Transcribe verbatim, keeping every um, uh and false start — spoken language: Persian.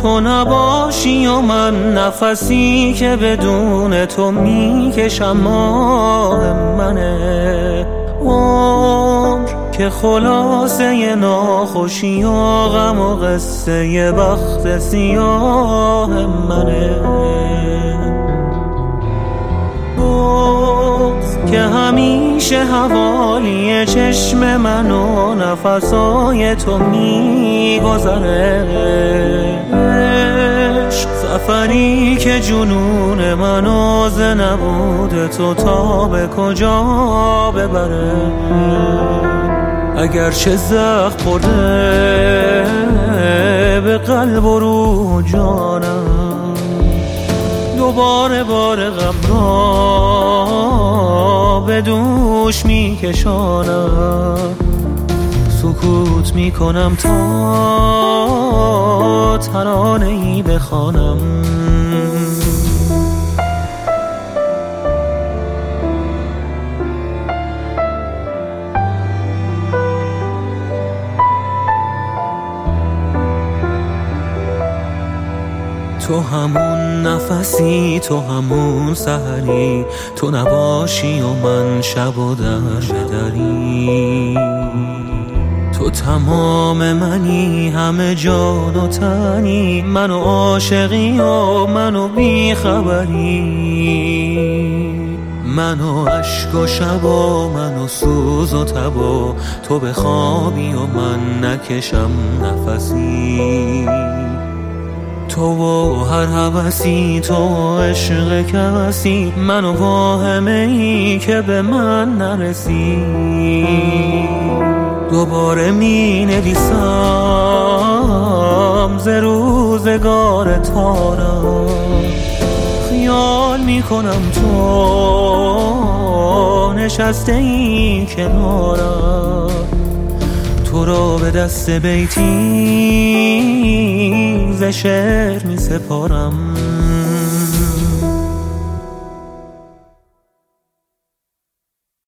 تو نباشی و من نفسی که بدون تو میکشم ماه منه. عمر که خلاصه ناخوشی و غم و قصه بخت سیاه منه. بغض که همیشه حوالی چشم من و نفسای تو میگذره. عشق سفری که جنون منو ز نبود تو تا به کجا ببره. اگرچه زخم خورده به قلب و رو جانم، دوباره بار غم را به دوش میکشانم. سکوت میکنم تا ترانه ای بخوانم. تو همون نفسی، تو همون سحری، تو نباشی و من شب و در بدری. تو تمام منی، همه جان و تنی، منو عاشقی و منو بیخبری. منو عشق و شب و منو سوز و تب و تو بخوابی و من نکشم نفسی. تو و هر هوسی، تو عشق کسی، منو واهمه ای که به من نرسی. دوباره می نویسم ز روزگار تارم، خیال می کنم تو نشسته ای کنارم. تو را به دست بیتی ز شعر می سپارم.